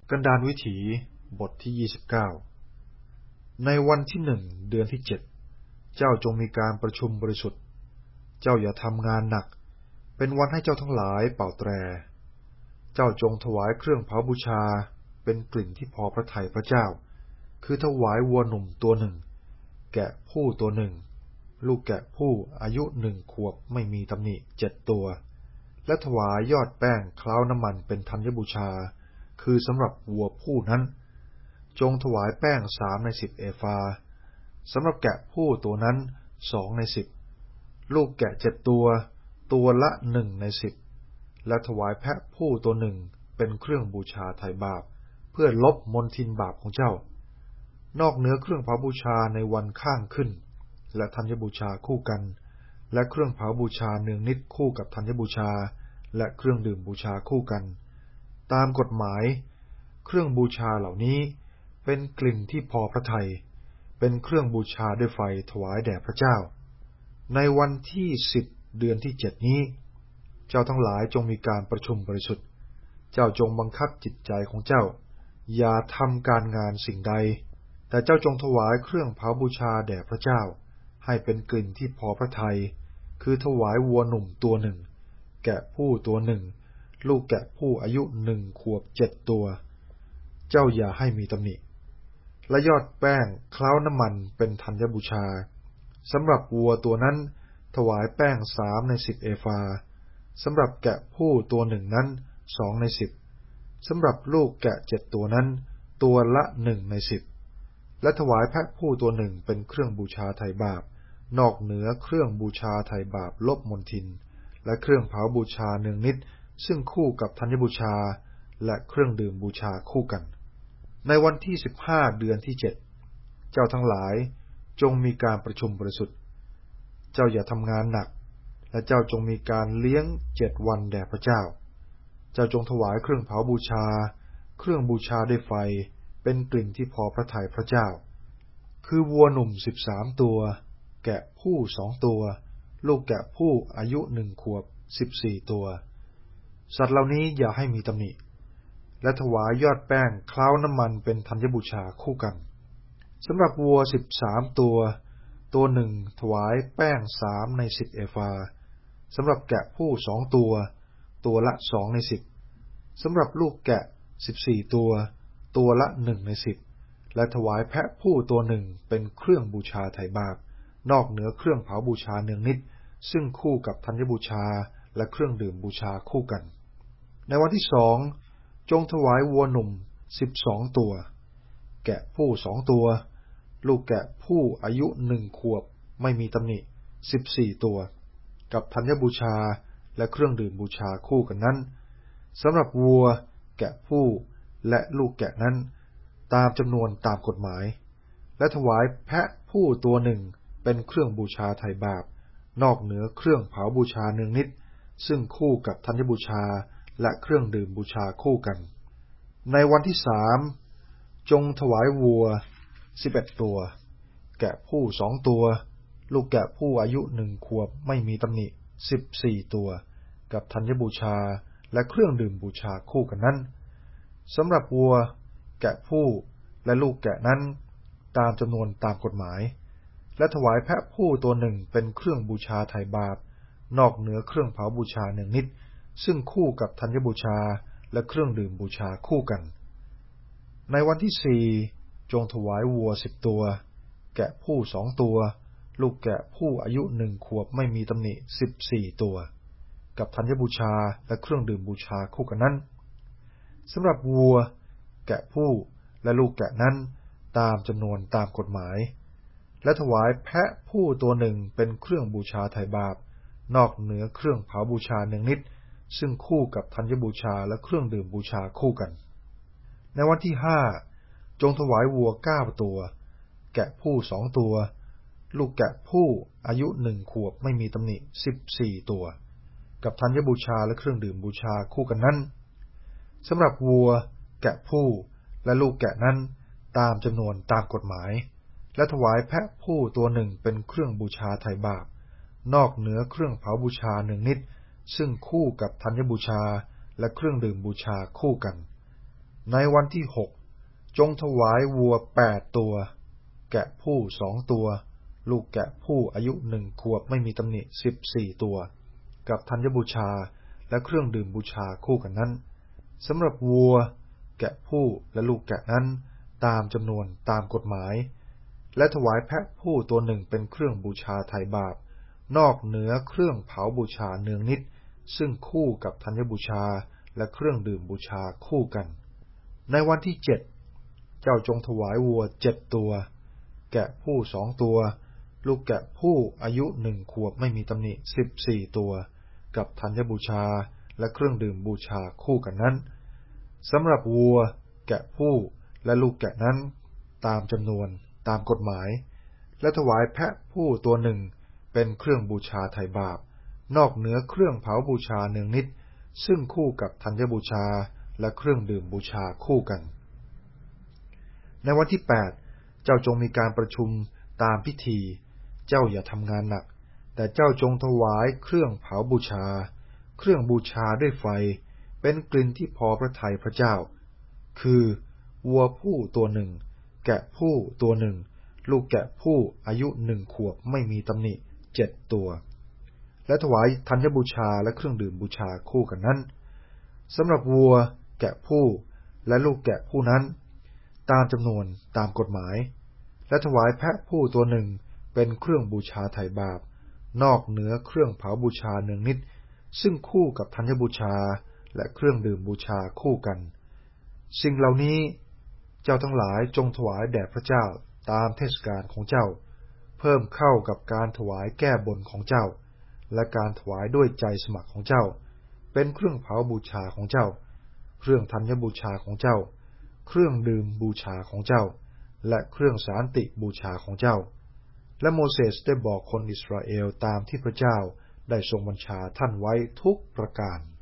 กันดารวิถีบทที่29ในวันที่1เดือนที่7เจ้าจงมีการประชุมบริสุทธิ์เจ้าอย่าทำงานหนักเป็นวันให้เจ้าทั้งหลายเป่าแตรเจ้าจงถวายเครื่องเผาบูชาเป็นกลิ่นที่พอพระทัยพระเจ้าคือถวายวัวหนุ่มตัวหนึ่งแกะผู้ตัวหนึ่งลูกแกะผู้อายุ1 ขวบไม่มีตำหนิ7 ตัวและถวายยอดแป้งเคล้าน้ำมันเป็นธัญบูชาคือสำหรับวัวผู้นั้นจงถวายแป้ง3 ใน 10 เอฟาสำหรับแกะผู้ตัวนั้น2 ใน 10ลูกแกะ7 ตัวตัวละ1 ใน 10และถวายแพะผู้ตัวหนึ่งเป็นเครื่องบูชาไถ่บาปเพื่อลบมลทินบาปของเจ้านอกเหนือเครื่องเผาบูชาในวันข้างขึ้นและธัญบูชาคู่กันและเครื่องเผาบูชาเนืองนิดคู่กับธัญบูชาและเครื่องดื่มบูชาคู่กันตามกฎหมายเครื่องบูชาเหล่านี้เป็นกลิ่นที่พอพระทัยเป็นเครื่องบูชาด้วยไฟถวายแด่พระเจ้าในวันที่10เดือนที่7นี้เจ้าทั้งหลายจงมีการประชุมบริสุทธิ์เจ้าจงบังคับจิตใจของเจ้าอย่าทำการงานสิ่งใดแต่เจ้าจงถวายเครื่องเผาบูชาแด่พระเจ้าให้เป็นกลิ่นที่พอพระทัยคือถวายวัวหนุ่มตัวหนึ่งแกะผู้ตัวหนึ่งลูกแกะผู้อายุ1 ขวบ7 ตัวเจ้าอย่าให้มีตำหนิและยอดแป้งเคล้าน้ำมันเป็นธัญบูชาสำหรับวัวตัวนั้นถวายแป้ง3 ใน 10 เอฟาสำหรับแกะผู้ตัวหนึ่งนั้น2 ใน 10สำหรับลูกแกะ7 ตัวนั้นตัวละ1 ใน 10และถวายแพะผู้ตัวหนึ่งเป็นเครื่องบูชาไถ่บาปนอกเหนือเครื่องบูชาไถ่บาปลบมลทินและเครื่องเผาบูชาเนืองนิดซึ่งคู่กับธัญบูชาและเครื่องดื่มบูชาคู่กันในวันที่15เดือนที่7เจ้าทั้งหลายจงมีการประชุมบริสุทธิ์เจ้าอย่าทำงานหนักและเจ้าจงมีการเลี้ยง7 วันแด่พระเจ้าเจ้าจงถวายเครื่องเผาบูชาเครื่องบูชาด้วยไฟเป็นกลิ่นที่พอพระทัยพระเจ้าคือวัวหนุ่ม13 ตัวแกะผู้2 ตัวลูกแกะผู้อายุ1 ขวบ14 ตัวสัตว์เหล่านี้อย่าให้มีตำหนิและถวายยอดแป้งเคล้าน้ำมันเป็นธัญบูชาคู่กันสำหรับวัว13 ตัวตัวหนึ่งถวายแป้ง3 ใน 10 เอฟาสำหรับแกะผู้2 ตัวตัวละ2 ใน 10สำหรับลูกแกะ14 ตัวตัวละ1 ใน 10และถวายแพะผู้ตัวหนึ่งเป็นเครื่องบูชาไถ่บาปนอกเหนือเครื่องเผาบูชาเนืองนิดซึ่งคู่กับธัญบูชาและเครื่องดื่มบูชาคู่กันในวันที่2จงถวายวัวหนุ่ม12 ตัวแกะผู้2 ตัวลูกแกะผู้อายุ1 ขวบไม่มีตำหนิ14 ตัวกับธัญบูชาและเครื่องดื่มบูชาคู่กันนั้นสำหรับวัวแกะผู้และลูกแกะนั้นตามจำนวนตามกฎหมายและถวายแพะผู้ตัวหนึ่งเป็นเครื่องบูชาไถ่บาปนอกเหนือเครื่องเผาบูชาเนืองนิดซึ่งคู่กับธัญบูชาและเครื่องดื่มบูชาคู่กันในวันที่3จงถวายวัว11 ตัวแกะผู้2 ตัวลูกแกะผู้อายุ1 ขวบไม่มีตำหนิ14 ตัวกับธัญบูชาและเครื่องดื่มบูชาคู่กันนั้นสำหรับวัวแกะผู้และลูกแกะนั้นตามจำนวนตามกฎหมายและถวายแพะผู้ตัวหนึ่งเป็นเครื่องบูชาไถ่บาปนอกเหนือเครื่องเผาบูชาเนืองนิดซึ่งคู่กับธัญบูชาและเครื่องดื่มบูชาคู่กันในวันที่4จงถวายวัว10 ตัวแกะผู้2 ตัวลูกแกะผู้อายุ1 ขวบไม่มีตำหนิ14 ตัวกับธัญบูชาและเครื่องดื่มบูชาคู่กันนั้นสำหรับวัวแกะผู้และลูกแกะนั้นตามจำนวนตามกฎหมายและถวายแพะผู้ตัวหนึ่งเป็นเครื่องบูชาไถ่บาปนอกเหนือเครื่องเผาบูชาเนืองนิดซึ่งคู่กับธัญบูชาและเครื่องดื่มบูชาคู่กันในวันที่5จงถวายวัว9 ตัวแกะผู้2 ตัวลูกแกะผู้อายุ1 ขวบไม่มีตำหนิ14 ตัวกับธัญบูชาและเครื่องดื่มบูชาคู่กันนั้นสำหรับวัวแกะผู้และลูกแกะนั้นตามจำนวนตามกฎหมายและถวายแพะผู้ตัวหนึ่งเป็นเครื่องบูชาไถ่บาปนอกเหนือเครื่องเผาบูชาเนืองนิดซึ่งคู่กับธัญบูชาและเครื่องดื่มบูชาคู่กันในวันที่6จงถวายวัว8ตัวแกะผู้2ตัวลูกแกะผู้อายุ1 ขวบไม่มีตำหนิ14ตัวกับธัญบูชาและเครื่องดื่มบูชาคู่กันนั้นสำหรับวัวแกะผู้และลูกแกะนั้นตามจำนวนตามกฎหมายและถวายแพะผู้ตัวหนึ่งเป็นเครื่องบูชาไถ่บาปนอกเหนือเครื่องเผาบูชาเนืองนิดซึ่งคู่กับธัญบูชาและเครื่องดื่มบูชาคู่กันในวันที่7เจ้าจงถวายวัว7ตัวแกะผู้2ตัวลูกแกะผู้อายุ1 ขวบไม่มีตำหนิ14ตัวกับธัญบูชาและเครื่องดื่มบูชาคู่กันนั้นสำหรับวัวแกะผู้และลูกแกะนั้นตามจำนวนตามกฎหมายและถวายแพะผู้ตัวหนึ่งเป็นเครื่องบูชาไถ่บาปนอกเหนือเครื่องเผาบูชาเนืองนิดซึ่งคู่กับธัญบูชาและเครื่องดื่มบูชาคู่กันในวันที่8เจ้าจงมีการประชุมตามพิธีเจ้าอย่าทำงานหนักแต่เจ้าจงถวายเครื่องเผาบูชาเครื่องบูชาด้วยไฟเป็นกลิ่นที่พอพระทัยพระเจ้าคือวัวผู้ตัวหนึ่งแกะผู้ตัวหนึ่งลูกแกะผู้อายุ1 ขวบไม่มีตำหนิ7ตัวและถวายธัญบูชาและเครื่องดื่มบูชาคู่กันนั้นสำหรับวัวแกะผู้และลูกแกะผู้นั้นตามจำนวนตามกฎหมายและถวายแพะผู้ตัวหนึ่งเป็นเครื่องบูชาไถ่บาปนอกเหนือเครื่องเผาบูชาเนืองนิดซึ่งคู่กับธัญบูชาและเครื่องดื่มบูชาคู่กันสิ่งเหล่านี้เจ้าทั้งหลายจงถวายแด่พระเจ้าตามเทศกาลของเจ้าเพิ่มเข้ากับการถวายแก้บนของเจ้าและการถวายด้วยใจสมัครของเจ้าเป็นเครื่องเผาบูชาของเจ้าเครื่องธัญบูชาของเจ้าเครื่องดื่มบูชาของเจ้าและเครื่องสานติบูชาของเจ้าและโมเสสได้บอกคนอิสราเอลตามที่พระเจ้าได้ทรงบัญชาท่านไว้ทุกประการ